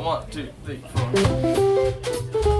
1, 2, 3, 4.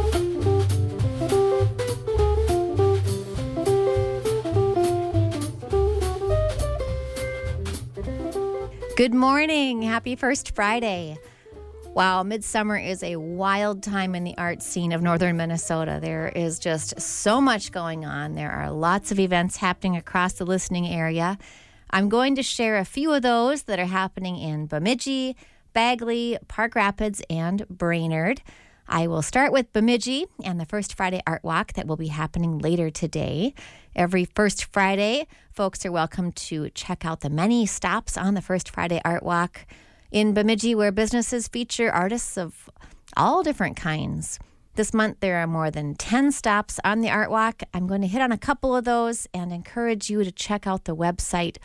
Good morning. Happy First Friday. Wow, midsummer is a wild time in the art scene of northern Minnesota. There is just so much going on. There are lots of events happening across the listening area. I'm going to share a few of those that are happening in Bemidji, Bagley, Park Rapids, and Brainerd. I will start with Bemidji and the First Friday Art Walk that will be happening later today. Every First Friday, folks are welcome to check out the many stops on the First Friday Art Walk in Bemidji, where businesses feature artists of all different kinds. This month, there are more than 10 stops on the Art Walk. I'm going to hit on a couple of those and encourage you to check out the website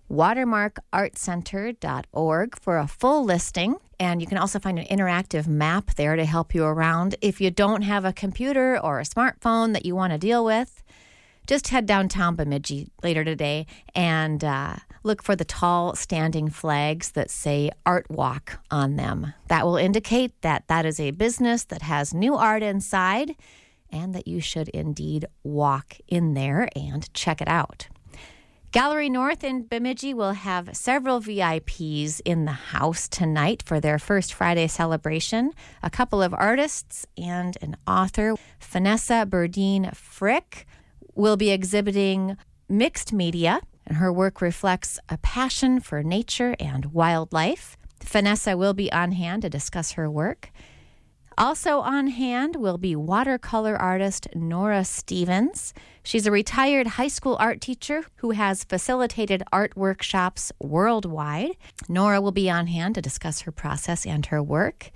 watermarkartcenter.org for a full listing. And you can also find an interactive map there to help you around. If you don't have a computer or a smartphone that you want to deal with, just head downtown Bemidji later today and look for the tall standing flags that say Art Walk on them. That will indicate that that is a business that has new art inside and that you should indeed walk in there and check it out. Gallery North in Bemidji will have several VIPs in the house tonight for their First Friday celebration. A couple of artists and an author, Vanessa Burdine Frick, will be exhibiting mixed media, and her work reflects a passion for nature and wildlife. Vanessa will be on hand to discuss her work. Also on hand will be watercolor artist Nora Stevens. She's a retired high school art teacher who has facilitated art workshops worldwide. Nora will be on hand to discuss her process and her work.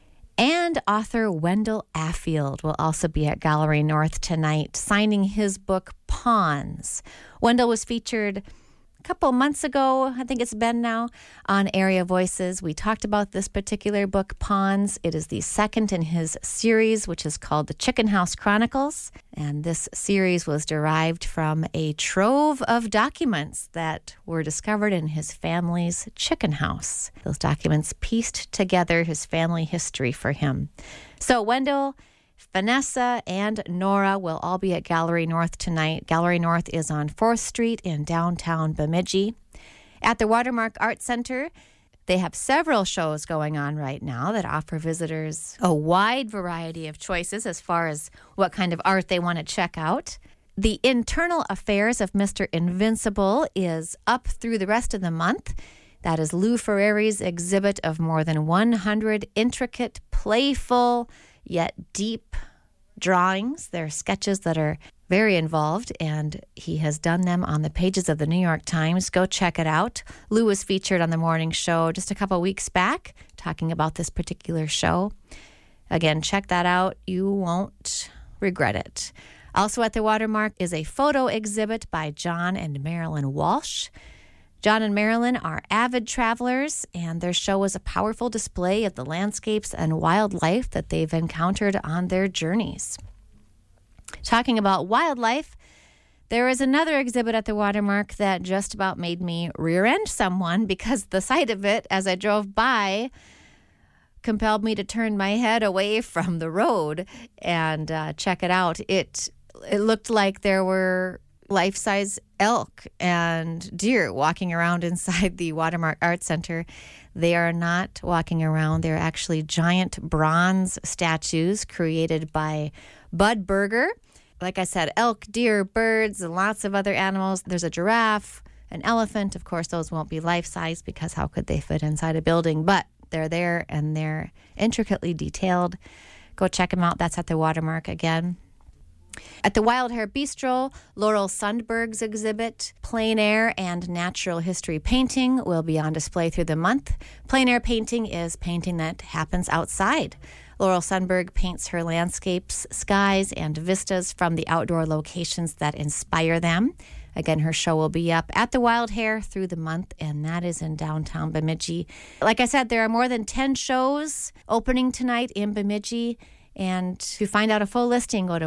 And author Wendell Affield will also be at Gallery North tonight, signing his book, Pawns. Wendell was featured a couple months ago, I think it's been now, on Area Voices. We talked about this particular book, Pawns. It is the second in his series, which is called The Chicken House Chronicles. And this series was derived from a trove of documents that were discovered in his family's chicken house. Those documents pieced together his family history for him. So Wendell, Vanessa, and Nora will all be at Gallery North tonight. Gallery North is on 4th Street in downtown Bemidji. At the Watermark Art Center, they have several shows going on right now that offer visitors a wide variety of choices as far as what kind of art they want to check out. The Internal Affairs of Mr. Invincible is up through the rest of the month. That is Lou Ferreri's exhibit of more than 100 intricate, playful, yet deep drawings. They're sketches that are very involved, and he has done them on the pages of the New York Times. Go check it out. Lou was featured on the morning show just a couple weeks back talking about this particular show. Again, check that out. You won't regret it. Also at the Watermark is a photo exhibit by John and Marilyn Walsh. John and Marilyn are avid travelers, and their show is a powerful display of the landscapes and wildlife that they've encountered on their journeys. Talking about wildlife, there is another exhibit at the Watermark that just about made me rear-end someone because the sight of it as I drove by compelled me to turn my head away from the road and check it out. It looked like there were life-size elk and deer walking around inside the Watermark Art Center. They are not walking around. They're actually giant bronze statues created by Bud Berger. Like I said, elk, deer, birds, and lots of other animals. There's a giraffe, an elephant. Of course, those won't be life-size because how could they fit inside a building? But they're there and they're intricately detailed. Go check them out. That's at the Watermark again. At the Wild Hair Bistro, Laurel Sundberg's exhibit, Plein Air and Natural History Painting, will be on display through the month. Plein air painting is painting that happens outside. Laurel Sundberg paints her landscapes, skies, and vistas from the outdoor locations that inspire them. Again, her show will be up at the Wild Hair through the month, and that is in downtown Bemidji. Like I said, there are more than 10 shows opening tonight in Bemidji, And to find out a full listing, go to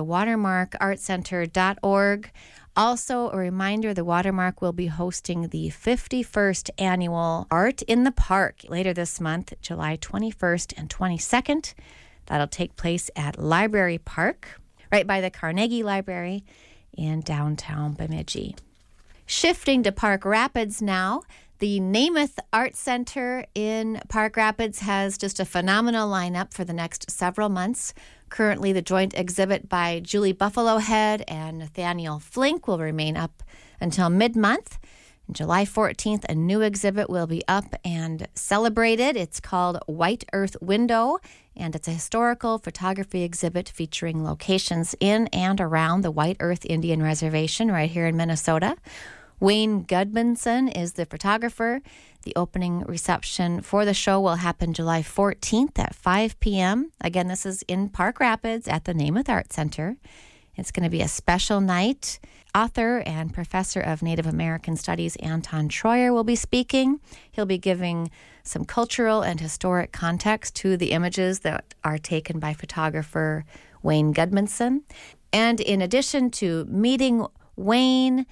watermarkartcenter.org. Also, a reminder, the Watermark will be hosting the 51st annual Art in the Park later this month, July 21st and 22nd. That'll take place at Library Park, right by the Carnegie Library in downtown Bemidji. Shifting to Park Rapids now, the Namath Art Center in Park Rapids has just a phenomenal lineup for the next several months. Currently, the joint exhibit by Julie Buffalohead and Nathaniel Flink will remain up until mid-month. On July 14th, a new exhibit will be up and celebrated. It's called White Earth Window, and it's a historical photography exhibit featuring locations in and around the White Earth Indian Reservation right here in Minnesota. Wayne Gudmundson is the photographer. The opening reception for the show will happen July 14th at 5 p.m. Again, this is in Park Rapids at the Namath Art Center. It's going to be a special night. Author and professor of Native American Studies Anton Troyer will be speaking. He'll be giving some cultural and historic context to the images that are taken by photographer Wayne Gudmundson. And in addition to meeting Wayne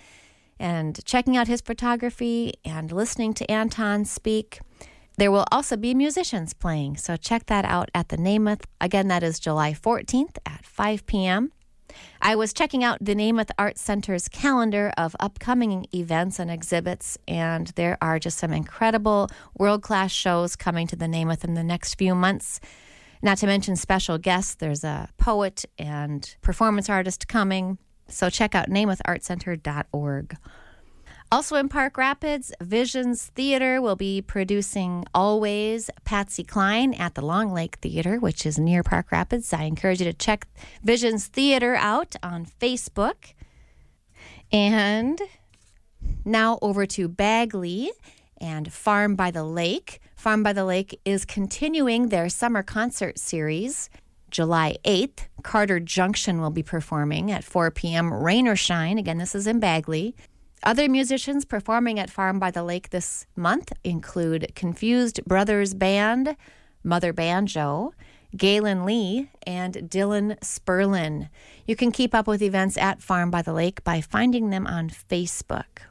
and checking out his photography and listening to Anton speak, there will also be musicians playing. So check that out at the Namath. Again, that is July 14th at 5 p.m. I was checking out the Namath Art Center's calendar of upcoming events and exhibits, and there are just some incredible world-class shows coming to the Namath in the next few months. Not to mention special guests. There's a poet and performance artist coming. So check out namathartcenter.org. Also in Park Rapids, Visions Theater will be producing Always Patsy Cline at the Long Lake Theater, which is near Park Rapids. I encourage you to check Visions Theater out on Facebook. And now over to Bagley and Farm by the Lake. Farm by the Lake is continuing their summer concert series. July 8th, Carter Junction will be performing at 4 p.m. Rain or Shine. Again, this is in Bagley. Other musicians performing at Farm by the Lake this month include Confused Brothers Band, Mother Banjo, Galen Lee, and Dylan Sperlin. You can keep up with events at Farm by the Lake by finding them on Facebook.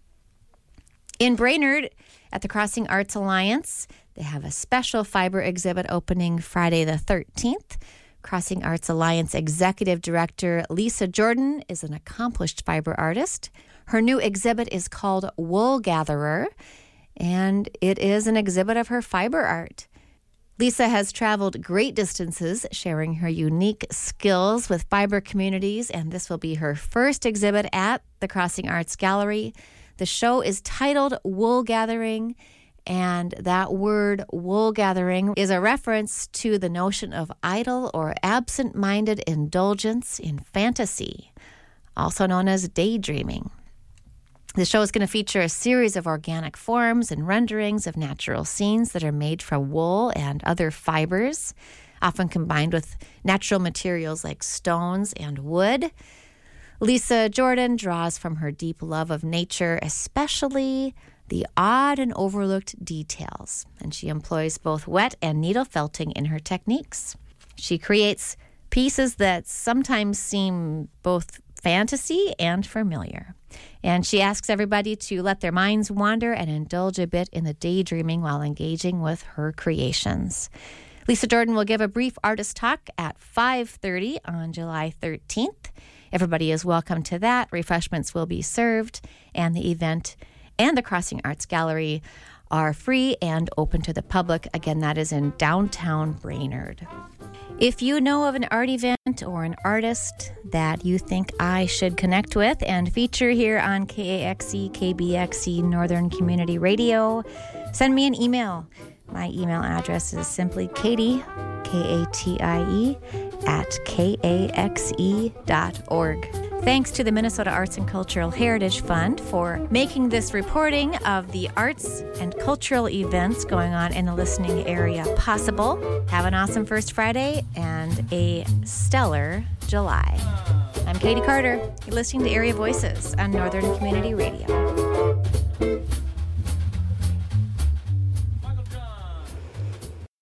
In Brainerd, at the Crossing Arts Alliance, they have a special fiber exhibit opening Friday the 13th. Crossing Arts Alliance Executive Director Lisa Jordan is an accomplished fiber artist. Her new exhibit is called Wool Gatherer, and it is an exhibit of her fiber art. Lisa has traveled great distances, sharing her unique skills with fiber communities, and this will be her first exhibit at the Crossing Arts Gallery. The show is titled Wool Gathering, and that word wool gathering is a reference to the notion of idle or absent-minded indulgence in fantasy, also known as daydreaming. The show is going to feature a series of organic forms and renderings of natural scenes that are made from wool and other fibers, often combined with natural materials like stones and wood. Lisa Jordan draws from her deep love of nature, especially the odd and overlooked details, and she employs both wet and needle felting in her techniques. She creates pieces that sometimes seem both fantasy and familiar. And she asks everybody to let their minds wander and indulge a bit in the daydreaming while engaging with her creations. Lisa Jordan will give a brief artist talk at 5:30 on July 13th. Everybody is welcome to that. Refreshments will be served, and the event and the Crossing Arts Gallery are free and open to the public. Again, that is in downtown Brainerd. If you know of an art event or an artist that you think I should connect with and feature here on KAXE, KBXE Northern Community Radio, send me an email. My email address is simply Katie, Katie, @kaxe.org. Thanks to the Minnesota Arts and Cultural Heritage Fund for making this reporting of the arts and cultural events going on in the listening area possible. Have an awesome First Friday and a stellar July. I'm Katie Carter. You're listening to Area Voices on Northern Community Radio.